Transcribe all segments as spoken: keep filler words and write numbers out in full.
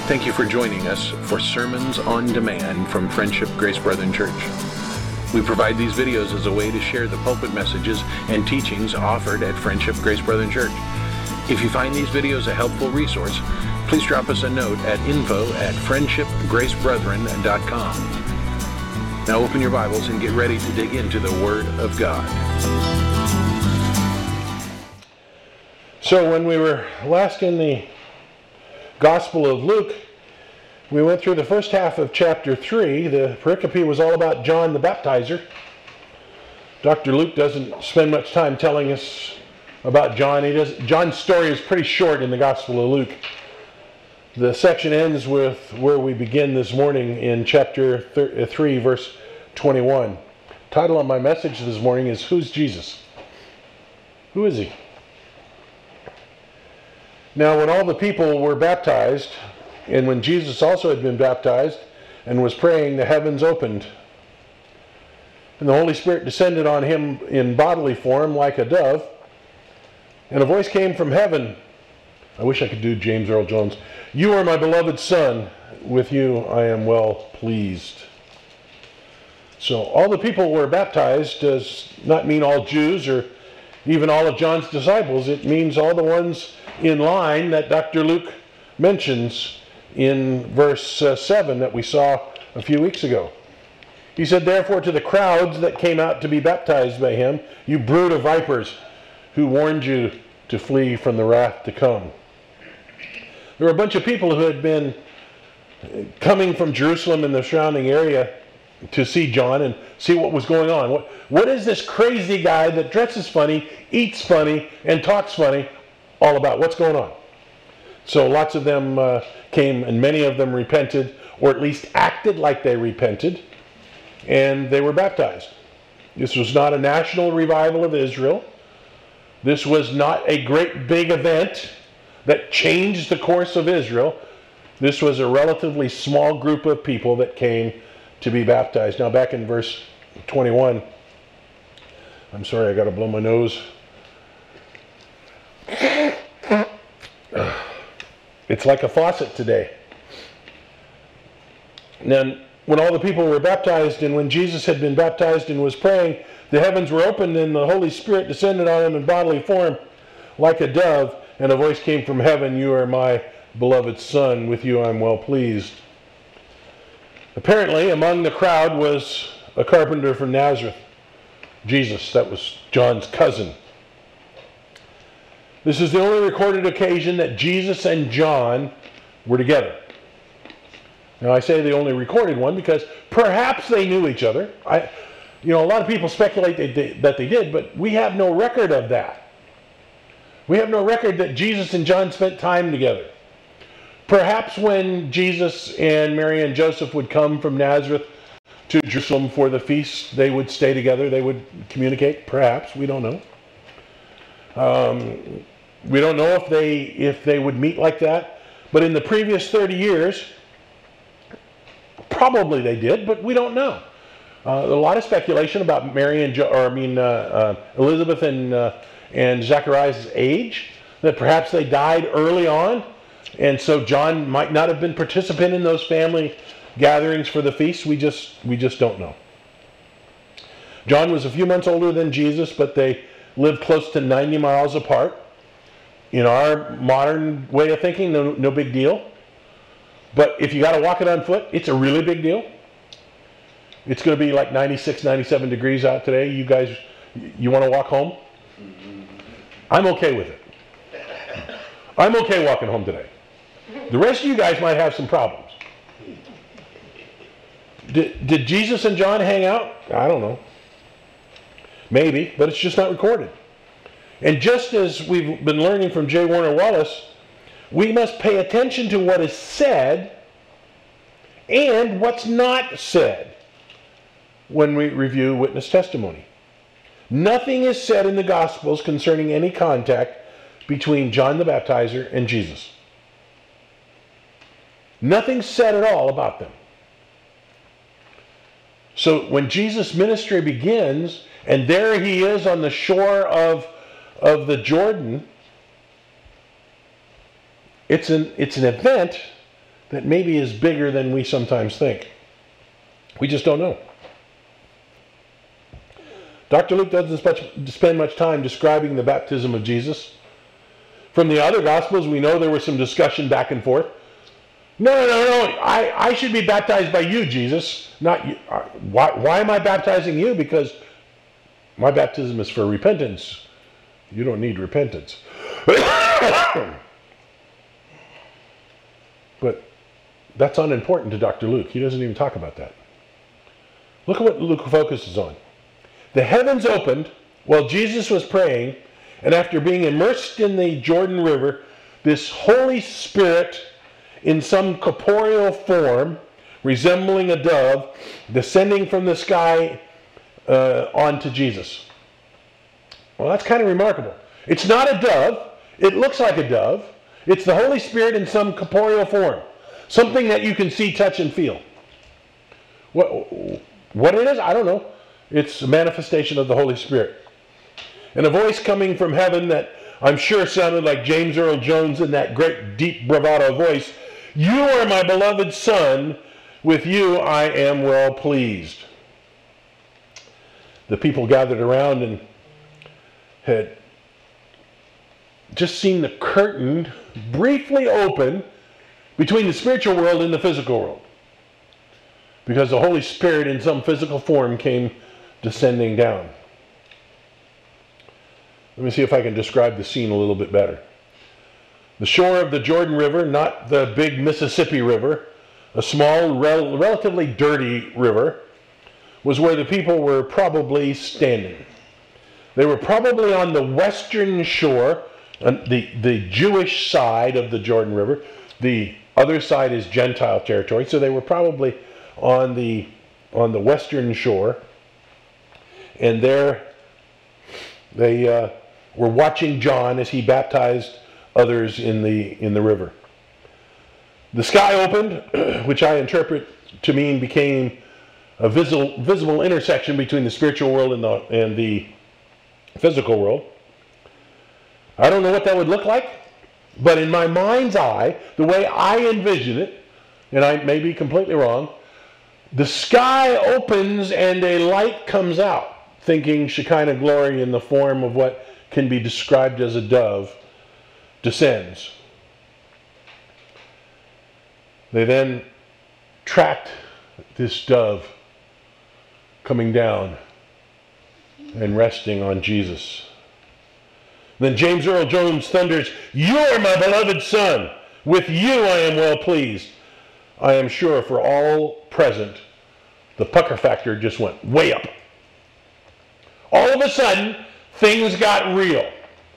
Thank you for joining us for Sermons on Demand from Friendship Grace Brethren Church. We provide these videos as a way to share the pulpit messages and teachings offered at Friendship Grace Brethren Church. If you find these videos a helpful resource, please drop us a note at info at friendship grace brethren dot com. Now open your Bibles and get ready to dig into the Word of God. So when we were last in the Gospel of Luke, we went through the first half of chapter three. The pericope was all about John the Baptizer. Doctor Luke doesn't spend much time telling us about John. He does, John's story is pretty short in the Gospel of Luke. The section ends with where we begin this morning in chapter three, verse twenty-one. The title of my message this morning is, Who's Jesus? Who is he? Now, when all the people were baptized, and when Jesus also had been baptized and was praying, the heavens opened, and the Holy Spirit descended on him in bodily form like a dove, and a voice came from heaven. I wish I could do James Earl Jones. You are my beloved Son. With you I am well pleased. So all the people were baptized does not mean all Jews or even all of John's disciples. It means all the ones in line that Doctor Luke mentions in verse uh, seven that we saw a few weeks ago. He said, therefore, to the crowds that came out to be baptized by him, you brood of vipers, who warned you to flee from the wrath to come. There were a bunch of people who had been coming from Jerusalem and the surrounding area to see John and see what was going on. What, what is this crazy guy that dresses funny, eats funny, and talks funny all about? What's going on? So lots of them uh, came, and many of them repented, or at least acted like they repented, and they were baptized. This was not a national revival of Israel. This was not a great big event that changed the course of Israel. This was a relatively small group of people that came to be baptized. Now back in verse twenty-one, I'm sorry, I got to blow my nose. It's like a faucet today. And then when all the people were baptized, and when Jesus had been baptized and was praying, the heavens were opened and the Holy Spirit descended on him in bodily form like a dove, and a voice came from heaven, you are my beloved Son, with you I am well pleased. Apparently among the crowd was a carpenter from Nazareth, Jesus. That was John's cousin. This is the only recorded occasion that Jesus and John were together. Now I say the only recorded one because perhaps they knew each other. I, you know, a lot of people speculate they did, that they did, but we have no record of that. We have no record that Jesus and John spent time together. Perhaps when Jesus and Mary and Joseph would come from Nazareth to Jerusalem for the feast, they would stay together, they would communicate. Perhaps, we don't know. Um, we don't know if they if they would meet like that, but in the previous thirty years, probably they did, but we don't know. Uh, a lot of speculation about Mary and jo- or I mean uh, uh, Elizabeth and uh, and Zacharias' age, that perhaps they died early on, and so John might not have been participant in those family gatherings for the feast. We just we just don't know. John was a few months older than Jesus, but they lived close to ninety miles apart. In our modern way of thinking, no, no big deal. But if you got to walk it on foot, it's a really big deal. It's going to be like ninety-six, ninety-seven degrees out today. You guys, you want to walk home? I'm okay with it. I'm okay walking home today. The rest of you guys might have some problems. Did, did Jesus and John hang out? I don't know. Maybe, but it's just not recorded. And just as we've been learning from J. Warner Wallace, we must pay attention to what is said and what's not said when we review witness testimony. Nothing is said in the Gospels concerning any contact between John the Baptizer and Jesus. Nothing's said at all about them. So when Jesus' ministry begins, and there he is on the shore of, of the Jordan, it's an, it's an event that maybe is bigger than we sometimes think. We just don't know. Doctor Luke doesn't spend much time describing the baptism of Jesus. From the other Gospels, we know there was some discussion back and forth. No, no, no, no, I, I should be baptized by you, Jesus, not you. Why, why am I baptizing you? Because my baptism is for repentance. You don't need repentance. But that's unimportant to Doctor Luke. He doesn't even talk about that. Look at what Luke focuses on. The heavens opened while Jesus was praying, and after being immersed in the Jordan River, this Holy Spirit, in some corporeal form, resembling a dove, descending from the sky uh, onto Jesus. Well, that's kind of remarkable. It's not a dove. It looks like a dove. It's the Holy Spirit in some corporeal form. Something that you can see, touch, and feel. What, what it is, I don't know. It's a manifestation of the Holy Spirit. And a voice coming from heaven that I'm sure sounded like James Earl Jones in that great deep bravado voice. You are my beloved Son. With you I am well pleased. The people gathered around and had just seen the curtain briefly open between the spiritual world and the physical world, because the Holy Spirit in some physical form came descending down. Let me see if I can describe the scene a little bit better. The shore of the Jordan River, not the big Mississippi River, a small, rel- relatively dirty river, was where the people were probably standing. They were probably on the western shore, on the, the Jewish side of the Jordan River. The other side is Gentile territory, so they were probably on the on the western shore, and there they uh, were watching John as he baptized others in the in the river. The sky opened, which I interpret to mean became a visible visible intersection between the spiritual world and the and the physical world. I don't know what that would look like, but in my mind's eye, the way I envision it, and I may be completely wrong, the sky opens and a light comes out, thinking Shekinah glory in the form of what can be described as a dove, descends. They then tracked this dove coming down and resting on Jesus. Then James Earl Jones thunders, "You are my beloved Son. With you I am well pleased." I am sure for all present, the pucker factor just went way up. All of a sudden, things got real.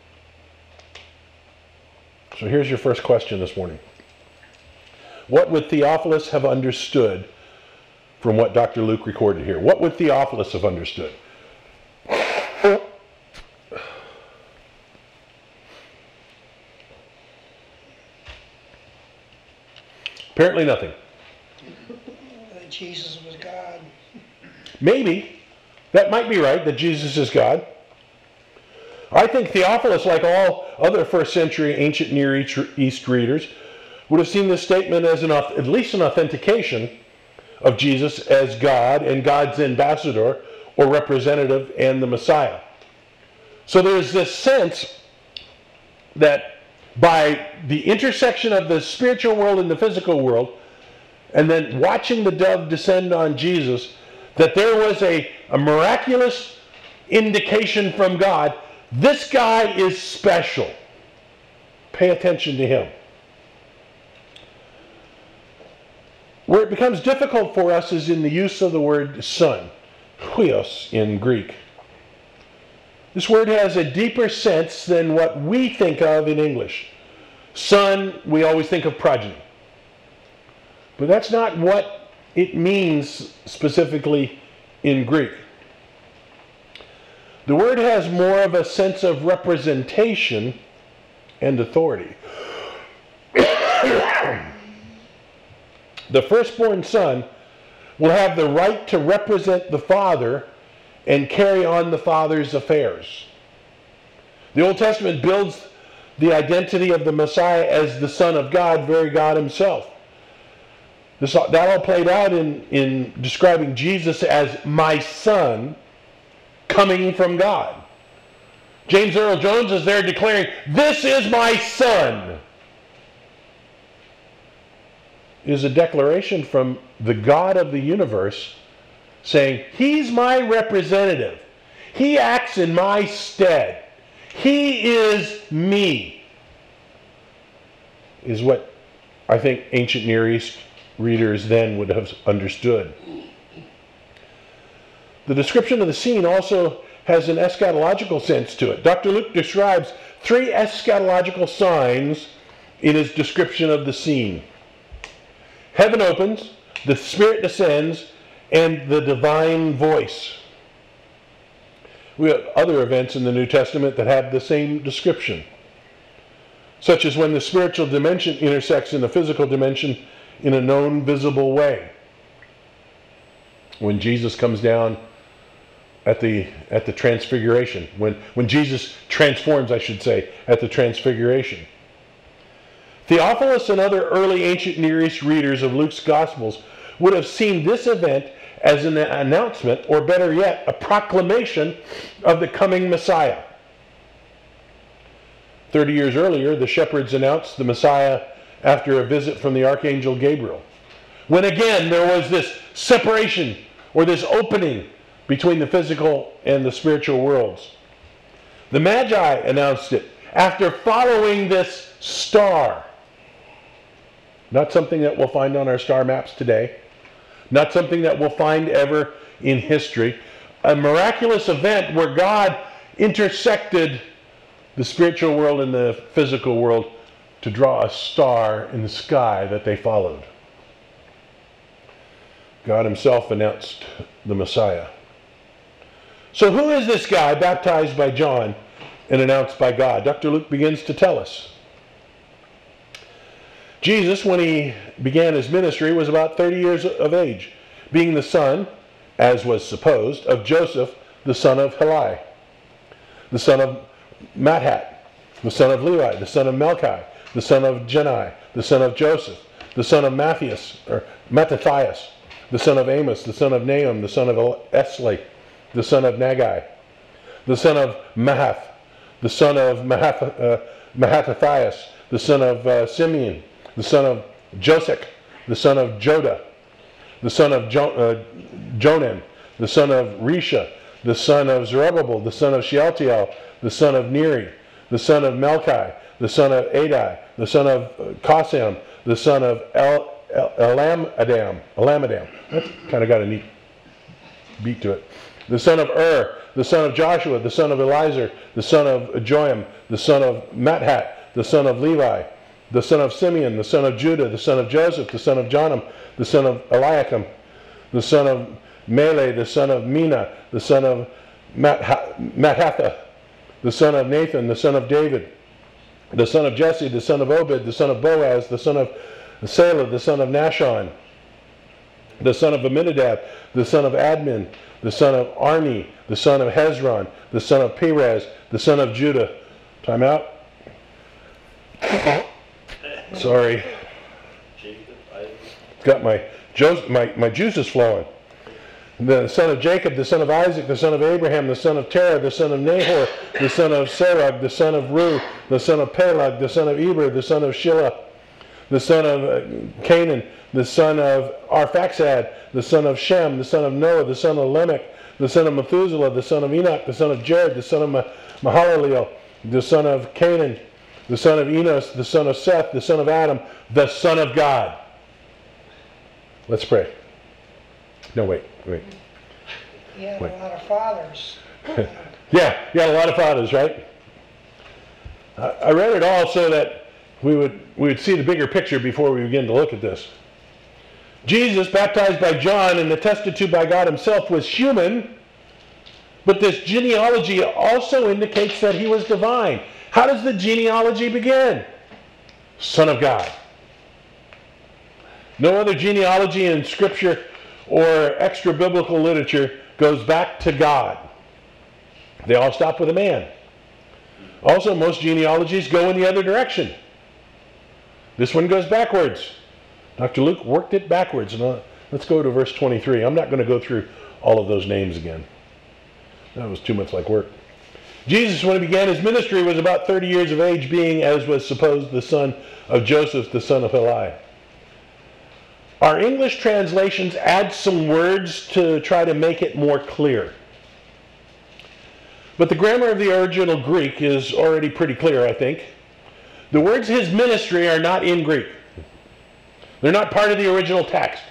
So here's your first question this morning. What would Theophilus have understood from what Doctor Luke recorded here? What would Theophilus have understood? Apparently nothing. That Jesus was God. Maybe. That might be right, that Jesus is God. I think Theophilus, like all other first century ancient Near East readers, would have seen this statement as an, at least an authentication of Jesus as God and God's ambassador or representative and the Messiah. So there's this sense that by the intersection of the spiritual world and the physical world, and then watching the dove descend on Jesus, that there was a, a miraculous indication from God. This guy is special. Pay attention to him. Where it becomes difficult for us is in the use of the word son, huios in Greek. This word has a deeper sense than what we think of in English. Son, we always think of progeny. But that's not what it means specifically in Greek. The word has more of a sense of representation and authority. The firstborn son will have the right to represent the father and carry on the father's affairs. The Old Testament builds the identity of the Messiah as the Son of God, very God himself. This, that all played out in, in describing Jesus as my son coming from God. James Earl Jones is there declaring, "This is my son." It is a declaration from the God of the universe saying, he's my representative. He acts in my stead. He is me. Is what I think ancient Near East readers then would have understood. The description of the scene also has an eschatological sense to it. Doctor Luke describes three eschatological signs in his description of the scene. Heaven opens, the Spirit descends, and the divine voice. We have other events in the New Testament that have the same description, such as when the spiritual dimension intersects in the physical dimension in a known, visible way. When Jesus comes down at the at the transfiguration, when, when Jesus transforms, I should say, at the transfiguration. Theophilus and other early ancient Near East readers of Luke's Gospels would have seen this event as an announcement, or better yet, a proclamation of the coming Messiah. Thirty years earlier, the shepherds announced the Messiah after a visit from the Archangel Gabriel, when again there was this separation, or this opening between the physical and the spiritual worlds. The Magi announced it after following this star. Not something that we'll find on our star maps today. Not something that we'll find ever in history. A miraculous event where God intersected the spiritual world and the physical world to draw a star in the sky that they followed. God himself announced the Messiah. So who is this guy baptized by John and announced by God? Doctor Luke begins to tell us. Jesus, when he began his ministry, was about thirty years of age, being the son, as was supposed, of Joseph, the son of Heli, the son of Matthat, the son of Levi, the son of Melchi, the son of Jenai, the son of Joseph, the son of Matthias, or Mattathias, the son of Amos, the son of Nahum, the son of Esli, the son of Nagai, the son of Mahath, the son of Mahath, uh, Mahathathias, the son of uh, Simeon, the son of Josek, the son of Joda, the son of jo- uh, Jonan, the son of Risha, the son of Zerubbabel, the son of Shealtiel, the son of Neri, the son of Melchi, the son of Adai, the son of uh, Qasam, the son of El, El, Elam-Adam. Elam-Adam. That's kind of got a neat beat to it. The son of Ur, the son of Joshua, the son of Eliezer, the son of Joam, the son of Matthat, the son of Levi, the son of Simeon, the son of Judah, the son of Joseph, the son of Jonam, the son of Eliakim, the son of Mele, the son of Mina, the son of Mattatha, the son of Nathan, the son of David, the son of Jesse, the son of Obed, the son of Boaz, the son of Salah, the son of Nashon, the son of Aminadab, the son of Admin, the son of Arni, the son of Hezron, the son of Perez, the son of Judah. Time out. Sorry. Got my, my, my juices flowing. The son of Jacob, the son of Isaac, the son of Abraham, the son of Terah, the son of Nahor, the son of Serug, the son of Ru, the son of Peleg, the son of Eber, the son of Shelah, the son of uh, Canaan, the son of Arphaxad, the son of Shem, the son of Noah, the son of Lamech, the son of Methuselah, the son of Enoch, the son of Jared, the son of Ma- Mahalaleel, the son of Canaan, the son of Enos, the son of Seth, the son of Adam, the son of God. Let's pray. No, wait, wait. He had Wait. a lot of fathers. Yeah, you got a lot of fathers, right? I, I read it all so that we would we would see the bigger picture before we begin to look at this. Jesus, baptized by John and attested to by God himself, was human, but this genealogy also indicates that he was divine. How does the genealogy begin? Son of God. No other genealogy in Scripture or extra biblical literature goes back to God. They all stop with a man. Also, most genealogies go in the other direction. This one goes backwards. Doctor Luke worked it backwards. And uh, let's go to verse twenty-three. I'm not going to go through all of those names again. That was too much like work. Jesus, when he began his ministry, was about thirty years of age, being, as was supposed, the son of Joseph, the son of Heli. Our English translations add some words to try to make it more clear. But the grammar of the original Greek is already pretty clear, I think. The words his ministry are not in Greek. They're not part of the original text.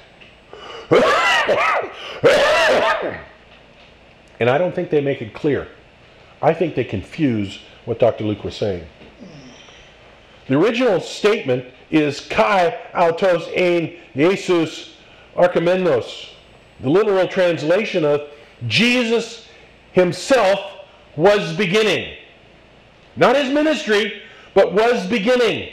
And I don't think they make it clear. I think they confuse what Doctor Luke was saying. The original statement is Kai autos ein Jesus archimenos. The literal translation of Jesus himself was beginning. Not his ministry, but was beginning.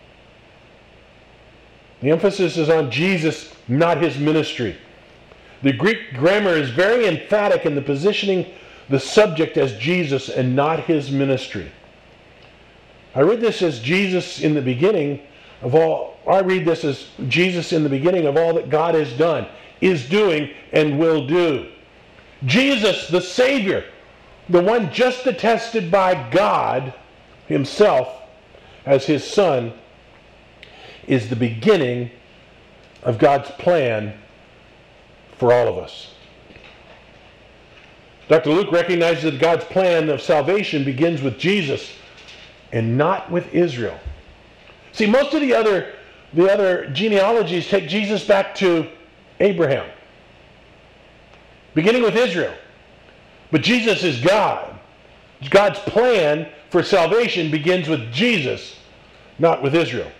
The emphasis is on Jesus, not his ministry. The Greek grammar is very emphatic in the positioning the subject as Jesus and not his ministry. I read this as Jesus in the beginning of all, I read this as Jesus in the beginning of all that God has done, is doing, and will do. Jesus, the Savior, the one just attested by God himself as his Son, is the beginning of God's plan for all of us. Doctor Luke recognizes that God's plan of salvation begins with Jesus and not with Israel. See, most of the other, the other genealogies take Jesus back to Abraham, beginning with Israel. But Jesus is God. God's plan for salvation begins with Jesus, not with Israel.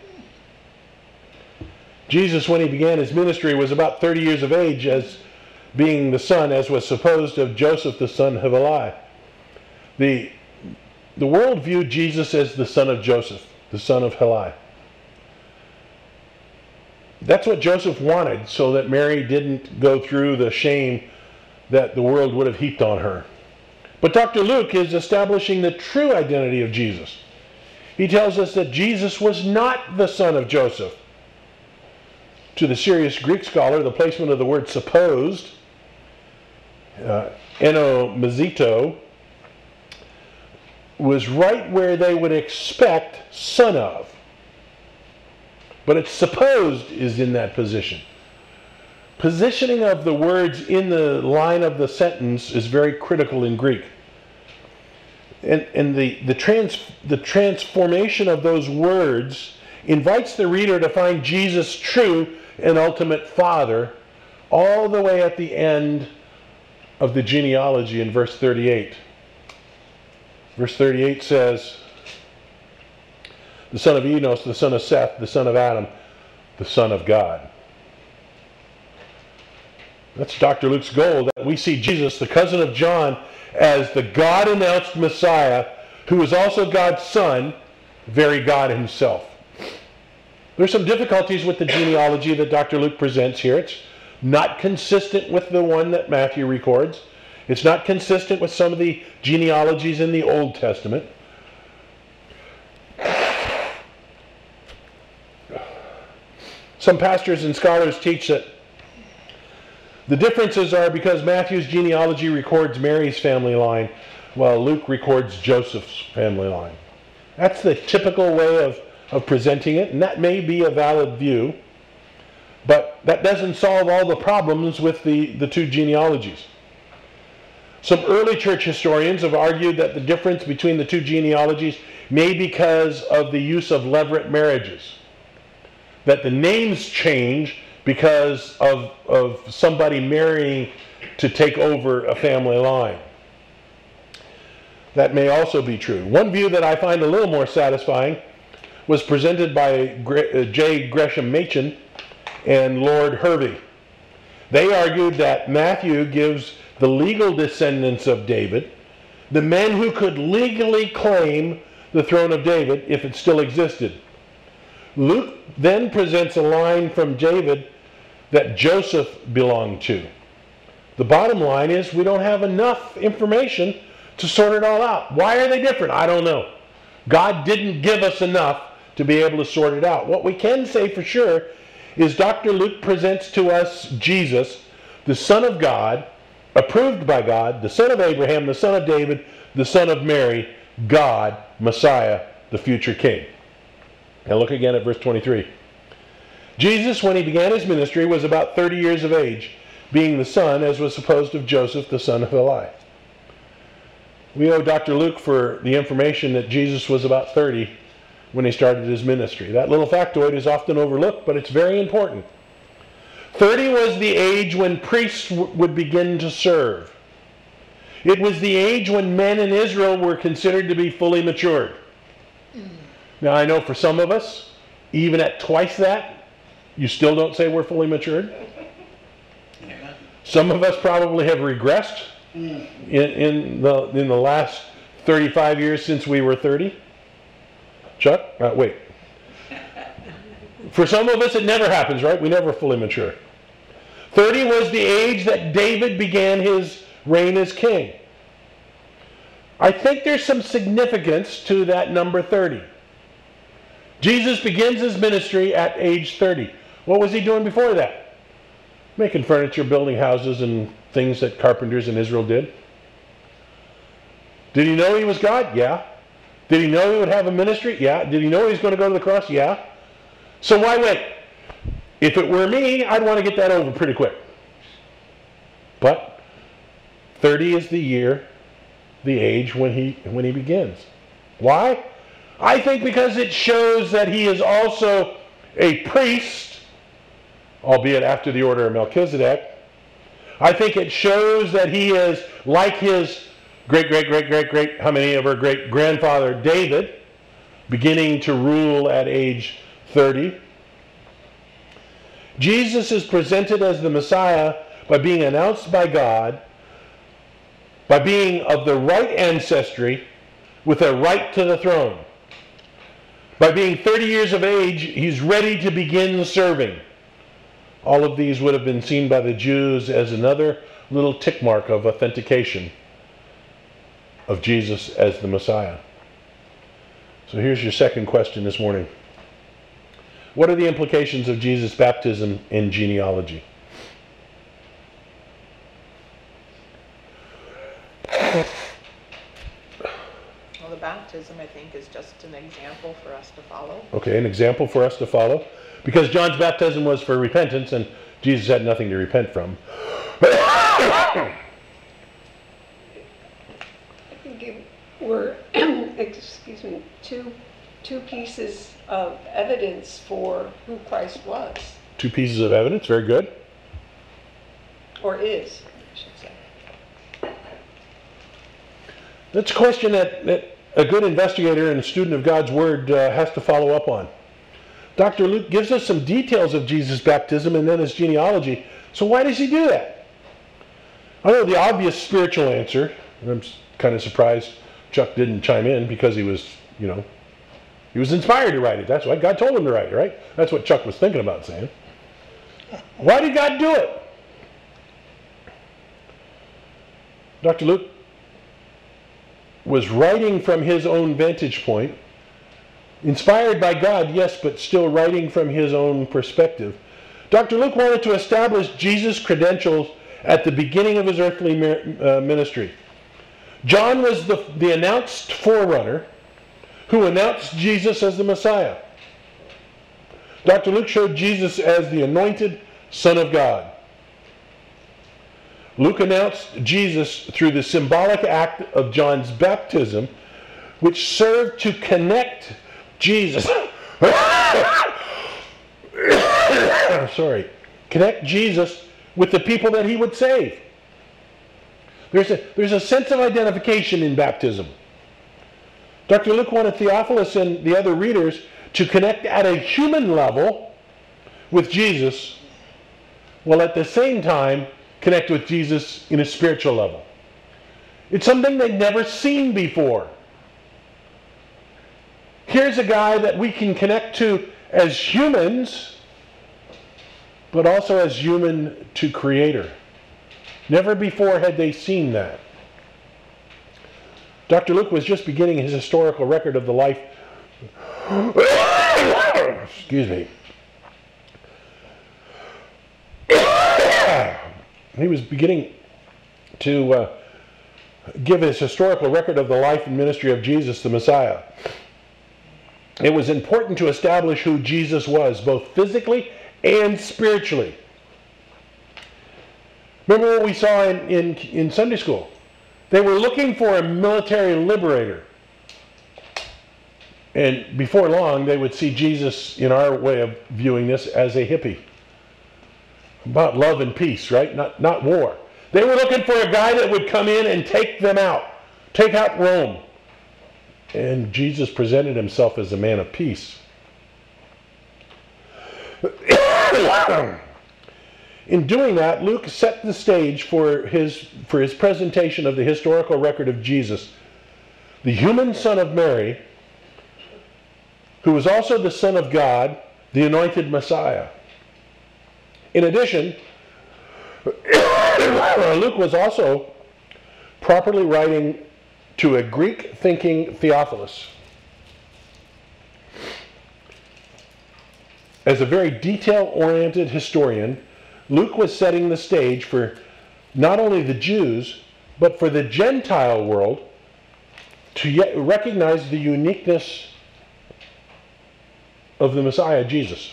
Jesus, when he began his ministry, was about thirty years of age, as being the son, as was supposed, of Joseph, the son of Heli. The, the world viewed Jesus as the son of Joseph, the son of Heli. That's what Joseph wanted, so that Mary didn't go through the shame that the world would have heaped on her. But Doctor Luke is establishing the true identity of Jesus. He tells us that Jesus was not the son of Joseph. To the serious Greek scholar, the placement of the word supposed, uh, enomizito, was right where they would expect son of. But it's supposed is in that position. Positioning of the words in the line of the sentence is very critical in Greek. And, and the, the, trans, the transformation of those words invites the reader to find Jesus' true and ultimate father all the way at the end of the genealogy in verse thirty-eight. Verse thirty-eight says, the son of Enos, the son of Seth, the son of Adam, the son of God. That's Doctor Luke's goal, that we see Jesus, the cousin of John, as the God-announced Messiah, who is also God's son, very God himself. There's some difficulties with the genealogy that Doctor Luke presents here. It's not consistent with the one that Matthew records. It's not consistent with some of the genealogies in the Old Testament. Some pastors and scholars teach that the differences are because Matthew's genealogy records Mary's family line, while Luke records Joseph's family line. That's the typical way of, of presenting it, and that may be a valid view, but that doesn't solve all the problems with the, the two genealogies. Some early church historians have argued that the difference between the two genealogies may be because of the use of levirate marriages, that the names change because of, of somebody marrying to take over a family line. That may also be true. One view that I find a little more satisfying was presented by J. Gresham Machen and Lord Hervey. They argued that Matthew gives the legal descendants of David, the men who could legally claim the throne of David if it still existed. Luke then presents a line from David that Joseph belonged to. The bottom line is we don't have enough information to sort it all out. Why are they different? I don't know. God didn't give us enough to be able to sort it out. What we can say for sure is Doctor Luke presents to us Jesus, the Son of God, approved by God, the son of Abraham, the son of David, the son of Mary, God, Messiah, the future king. Now look again at verse twenty-three. Jesus, when he began his ministry, was about thirty years of age, being the son, as was supposed, of Joseph, the son of Eli. We owe Doctor Luke for the information that Jesus was about thirty when he started his ministry. That little factoid is often overlooked, but it's very important. thirty was the age when priests w- would begin to serve. It was the age when men in Israel were considered to be fully matured. Now I know for some of us, even at twice that, you still don't say we're fully matured. Some of us probably have regressed in, in, the, in the last thirty-five years since we were thirty. Chuck? Uh, wait. For some of us it never happens, right? We never fully mature. thirty was the age that David began his reign as king. I think there's some significance to that number thirty. Jesus begins his ministry at age thirty. What was he doing before that? Making furniture, building houses, and things that carpenters in Israel did. Did he know he was God? Yeah. Did he know he would have a ministry? Yeah. Did he know he was going to go to the cross? Yeah. So why wait? If it were me, I'd want to get that over pretty quick. But thirty is the year, the age when he when he begins. Why? I think because it shows that he is also a priest, albeit after the order of Melchizedek. I think it shows that he is like his great, great, great, great, great, how many of our great grandfather David, beginning to rule at age thirty. Jesus is presented as the Messiah by being announced by God, by being of the right ancestry with a right to the throne. By being thirty years of age, he's ready to begin serving. All of these would have been seen by the Jews as another little tick mark of authentication of Jesus as the Messiah. So here's your second question this morning. What are the implications of Jesus' baptism in genealogy? Well, the baptism, I think, is just an example for us to follow. Okay, an example for us to follow. Because John's baptism was for repentance, and Jesus had nothing to repent from. I think it were, excuse me, two, two pieces of evidence for who Christ was. Two pieces of evidence, very good. Or is, I should say. That's a question that, that a good investigator and a student of God's Word uh, has to follow up on. Doctor Luke gives us some details of Jesus' baptism and then his genealogy. So why does he do that? I know the obvious spiritual answer, and I'm kind of surprised Chuck didn't chime in because he was, you know, he was inspired to write it. That's why God told him to write it, right? That's what Chuck was thinking about saying. Why did God do it? Doctor Luke was writing from his own vantage point, inspired by God, yes, but still writing from his own perspective. Doctor Luke wanted to establish Jesus' credentials at the beginning of his earthly ministry. John was the, the announced forerunner who announced Jesus as the Messiah. Doctor Luke showed Jesus as the anointed Son of God. Luke announced Jesus through the symbolic act of John's baptism, which served to connect Jesus, sorry, connect Jesus with the people that he would save. There's a, there's a sense of identification in baptism. Doctor Luke wanted Theophilus and the other readers to connect at a human level with Jesus, while at the same time connect with Jesus in a spiritual level. It's something they'd never seen before. Here's a guy that we can connect to as humans, but also as human to Creator. Never before had they seen that. Doctor Luke was just beginning his historical record of the life excuse me, he was beginning to uh, give his historical record of the life and ministry of Jesus, the Messiah. It was important to establish who Jesus was, both physically and spiritually. Remember what we saw in, in, in Sunday school? They were looking for a military liberator. And before long, they would see Jesus, in our way of viewing this, as a hippie. About love and peace, right? Not, not war. They were looking for a guy that would come in and take them out. Take out Rome. And Jesus presented himself as a man of peace. In doing that, Luke set the stage for his, for his presentation of the historical record of Jesus, the human son of Mary, who was also the Son of God, the anointed Messiah. In addition, Luke was also properly writing to a Greek-thinking Theophilus. As a very detail-oriented historian, Luke was setting the stage for not only the Jews, but for the Gentile world to yet recognize the uniqueness of the Messiah, Jesus.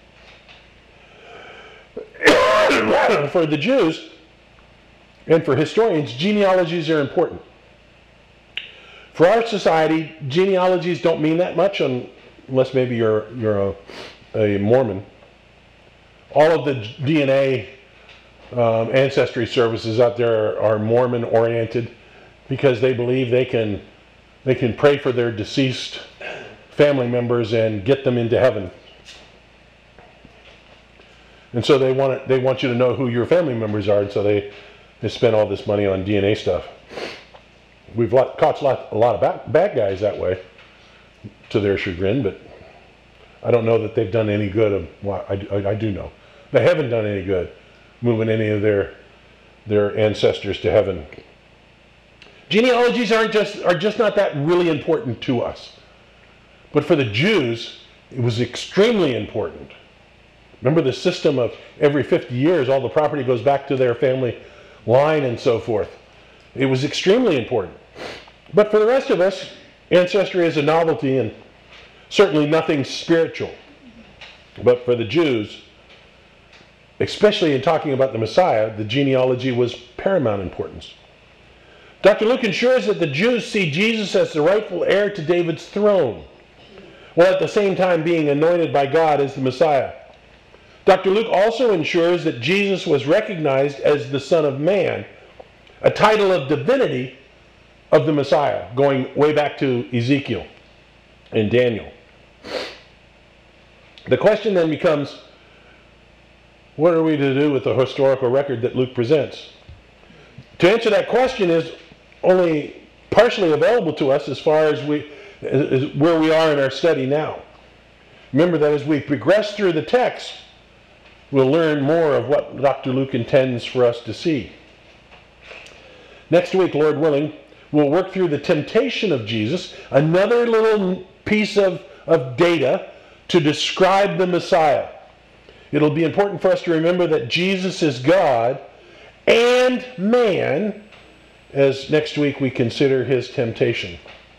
For the Jews and for historians, genealogies are important. For our society, genealogies don't mean that much unless maybe you're, you're a, a Mormon. All of the D N A um, ancestry services out there are, are Mormon oriented because they believe they can, they can pray for their deceased family members and get them into heaven. And so they want, it, they want you to know who your family members are, and so they, they spend all this money on D N A stuff. We've caught a lot, a lot of bad, bad guys that way, to their chagrin, but I don't know that they've done any good. Of, well, I, I, I do know. They haven't done any good moving any of their, their ancestors to heaven. Genealogies aren't just, are just not that really important to us. But for the Jews, it was extremely important. Remember the system of every fifty years, all the property goes back to their family line and so forth. It was extremely important. But for the rest of us, ancestry is a novelty and certainly nothing spiritual. But for the Jews, especially in talking about the Messiah, the genealogy was paramount importance. Doctor Luke ensures that the Jews see Jesus as the rightful heir to David's throne, while at the same time being anointed by God as the Messiah. Doctor Luke also ensures that Jesus was recognized as the Son of Man, a title of divinity of the Messiah, going way back to Ezekiel and Daniel. The question then becomes, what are we to do with the historical record that Luke presents? To answer that question is only partially available to us as far as we, as where we are in our study now. Remember that as we progress through the text, we'll learn more of what Doctor Luke intends for us to see. Next week, Lord willing, we'll work through the temptation of Jesus, another little piece of, of data to describe the Messiah. It'll be important for us to remember that Jesus is God and man, as next week we consider his temptation.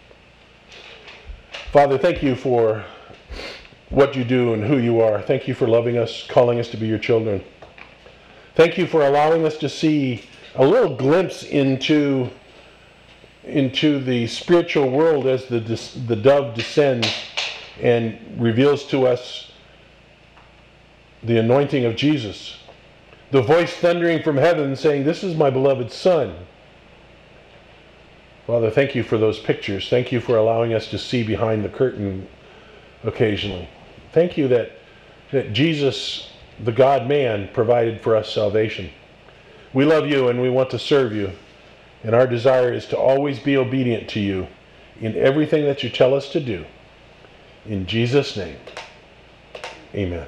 Father, thank you for what you do and who you are. Thank you for loving us, calling us to be your children. Thank you for allowing us to see a little glimpse into, into the spiritual world as the, the dove descends and reveals to us the anointing of Jesus. The voice thundering from heaven saying, "This is my beloved Son." Father, thank you for those pictures. Thank you for allowing us to see behind the curtain occasionally. Thank you that, that Jesus, the God-man, provided for us salvation. We love you and we want to serve you. And our desire is to always be obedient to you in everything that you tell us to do. In Jesus' name, amen.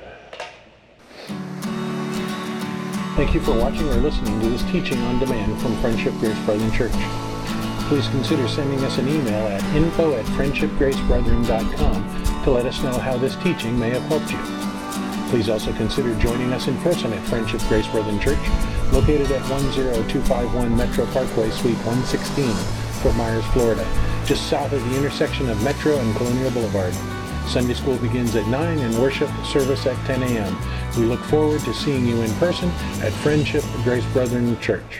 Thank you for watching or listening to this teaching on demand from Friendship Grace Brethren Church. Please consider sending us an email at info at friendship grace brethren dot com to let us know how this teaching may have helped you. Please also consider joining us in person at Friendship Grace Brethren Church, located at one zero two five one Metro Parkway, Suite one sixteen, Fort Myers, Florida, just south of the intersection of Metro and Colonial Boulevard. Sunday school begins at nine and worship service at ten a.m. We look forward to seeing you in person at Friendship Grace Brethren Church.